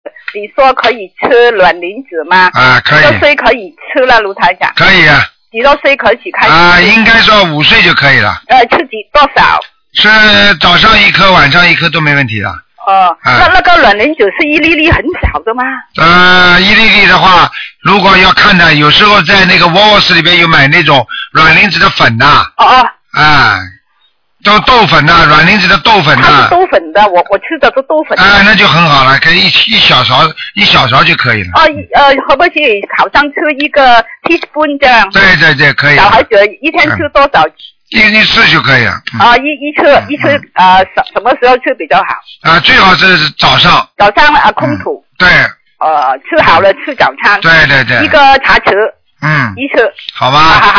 你说可以吃卵磷脂吗？ 啊，可以。 几多岁可以吃了，卢台长？ 可以啊。 几多岁可以开始？ 啊，应该说5岁就可以了。 吃多少？ 是早上1颗，晚上1颗都没问题的。 哦，那个卵磷脂是1粒粒很小的吗 ？1粒粒的话，如果要看的，有时候在那个沃沃斯里边有买那种卵磷脂的粉呐。豆粉呐，卵磷脂的豆粉呐。 它是豆粉的，我吃的是豆粉的。 那就很好了，可以一小勺就可以了。 可不可以好像吃1个 teaspoon 这样？ 对，可以。 小孩子一天吃多少？ 一次就可以了。 一次什么时候吃比较好？ 最好是早上。 早上空腹。 对。 吃好了吃早餐。 对。 一个茶匙。 一次。 好吧。好。